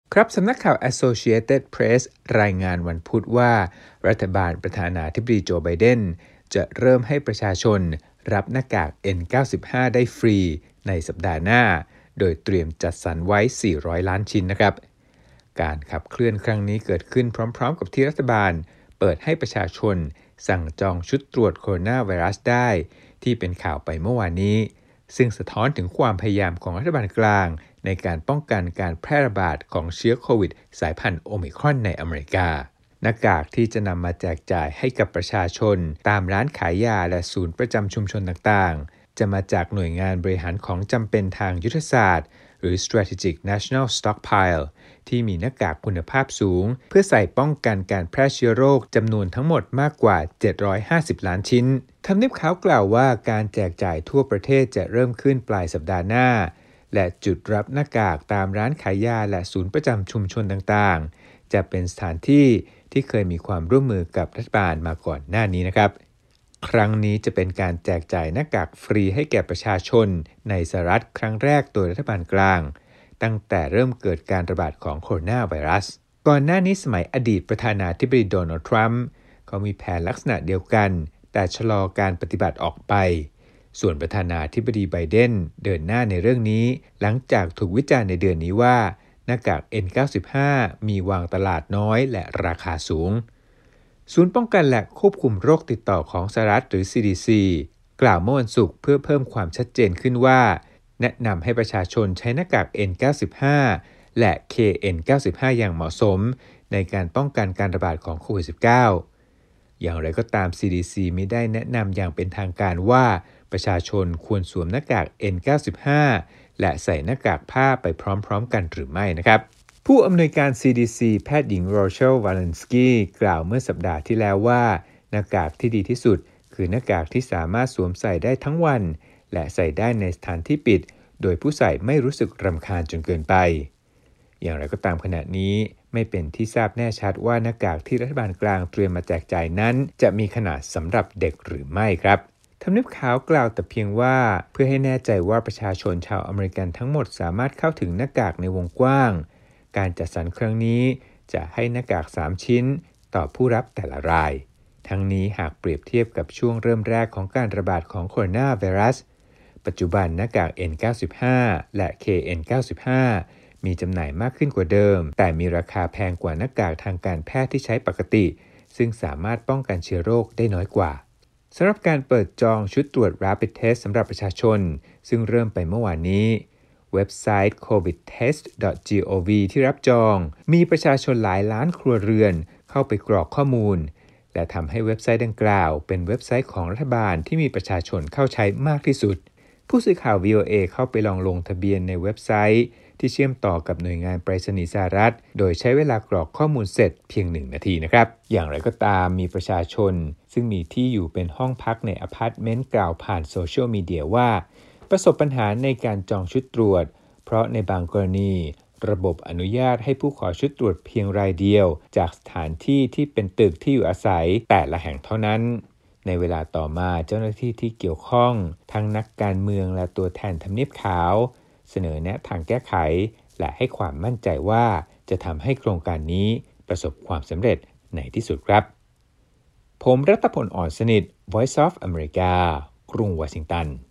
ครับสำนักข่าว Associated Press รายงานวันพุธว่ารัฐบาลประธานาธิบดีโจไบเดนจะเริ่มให้ประชาชนรับหน้ากาก N95 ได้ฟรีในสัปดาห์หน้าโดยเตรียมจัดสรรไว้400ล้านชิ้นนะครับการขับเคลื่อนครั้งนี้เกิดขึ้นพร้อมๆกับที่รัฐบาลเปิดให้ประชาชนสั่งจองชุดตรวจโคโรนาไวรัสได้ที่เป็นข่าวไปเมื่อวานนี้ซึ่งสะท้อนถึงความพยายามของรัฐบาลกลางในการป้องกันการแพร่ระบาดของเชื้อโควิดสายพันธุ์โอมิครอนในอเมริกาหน้ากากที่จะนำมาแจกจ่ายให้กับประชาชนตามร้านขายยาและศูนย์ประจำชุมชนต่างๆจะมาจากหน่วยงานบริหารของจำเป็นทางยุทธศาสตร์หรือ Strategic National Stockpile ที่มีหน้ากากคุณภาพสูงเพื่อใส่ป้องกันการแพร่เชื้อโรคจำนวนทั้งหมดมากกว่า750ล้านชิ้นทำเนียบขาวกล่าวว่าการแจกจ่ายทั่วประเทศจะเริ่มขึ้นปลายสัปดาห์หน้าและจุดรับหน้ากากตามร้านขายยาและศูนย์ประจำชุมชนต่างๆจะเป็นสถานที่ที่เคยมีความร่วมมือกับรัฐบาลมาก่อนหน้านี้นะครับครั้งนี้จะเป็นการแจกจ่ายหน้ากากฟรีให้แก่ประชาชนในสหรัฐครั้งแรกโดยรัฐบาลกลางตั้งแต่เริ่มเกิดการระบาดของโคโรนาไวรัสก่อนหน้านี้สมัยอดีตประธานาธิบดีโดนัลด์ทรัมป์เขามีแผนลักษณะเดียวกันแต่ชะลอการปฏิบัติออกไปส่วนประธานาธิบดีไบเดนเดินหน้าในเรื่องนี้หลังจากถูกวิจารณ์ในเดือนนี้ว่าหน้ากาก N95 มีวางตลาดน้อยและราคาสูงศูนย์ป้องกันและควบคุมโรคติดต่อของสหรัฐหรือ CDC กล่าวเมื่อวันศุกร์เพื่อเพิ่มความชัดเจนขึ้นว่าแนะนำให้ประชาชนใช้หน้ากาก N95 และ KN95 อย่างเหมาะสมในการป้องกันการระบาดของโควิด -19 อย่างไรก็ตาม CDC ไม่ได้แนะนำอย่างเป็นทางการว่าประชาชนควรสวมหน้ากาก N95 และใส่หน้ากากผ้าไปพร้อมๆกันหรือไม่นะครับผู้อำนวยการ CDC แพทย์หญิงโรเชล วาเลนสกี้กล่าวเมื่อสัปดาห์ที่แล้วว่าหน้ากากที่ดีที่สุดคือหน้ากากที่สามารถสวมใส่ได้ทั้งวันและใส่ได้ในสถานที่ปิดโดยผู้ใส่ไม่รู้สึกรำคาญจนเกินไปอย่างไรก็ตามขณะนี้ไม่เป็นที่ทราบแน่ชัดว่าหน้ากากที่รัฐบาลกลางเตรียมมาแจกจ่ายนั้นจะมีขนาดสำหรับเด็กหรือไม่ครับทำเนียบขาวกล่าวแต่เพียงว่าเพื่อให้แน่ใจว่าประชาชนชาวอเมริกันทั้งหมดสามารถเข้าถึงหน้ากากในวงกว้างการจัดสรรครั้งนี้จะให้หน้ากาก3ชิ้นต่อผู้รับแต่ละรายทั้งนี้หากเปรียบเทียบกับช่วงเริ่มแรกของการระบาดของโคโรนาไวรัสปัจจุบันหน้ากาก N95 และ KN95 มีจำหน่ายมากขึ้นกว่าเดิมแต่มีราคาแพงกว่าหน้ากากทางการแพทย์ที่ใช้ปกติซึ่งสามารถป้องกันเชื้อโรคได้น้อยกว่าสำหรับการเปิดจองชุดตรวจ Rapid Test สำหรับประชาชนซึ่งเริ่มไปเมื่อวานนี้เว็บไซต์ covidtest.gov ที่รับจองมีประชาชนหลายล้านครัวเรือนเข้าไปกรอกข้อมูลและทำให้เว็บไซต์ดังกล่าวเป็นเว็บไซต์ของรัฐบาลที่มีประชาชนเข้าใช้มากที่สุดผู้สื่อข่าว VOA เข้าไปลองลงทะเบียนในเว็บไซต์ที่เชื่อมต่อกับหน่วยงานไปรษณีย์สหรัฐโดยใช้เวลากรอกข้อมูลเสร็จเพียง1นาทีนะครับอย่างไรก็ตามมีประชาชนซึ่งมีที่อยู่เป็นห้องพักในอพาร์ตเมนต์กล่าวผ่านโซเชียลมีเดียว่าประสบปัญหาในการจองชุดตรวจเพราะในบางกรณีระบบอนุญาตให้ผู้ขอชุดตรวจเพียงรายเดียวจากสถานที่ที่เป็นตึกที่อยู่อาศัยแต่ละแห่งเท่านั้นในเวลาต่อมาเจ้าหน้าที่ที่เกี่ยวข้องทั้งนักการเมืองและตัวแทนทำเนียบขาวเสนอแนะทางแก้ไขและให้ความมั่นใจว่าจะทำให้โครงการนี้ประสบความสำเร็จในที่สุดครับผมรัตพล อ่อนสนิท Voice of America กรุงวอชิงตัน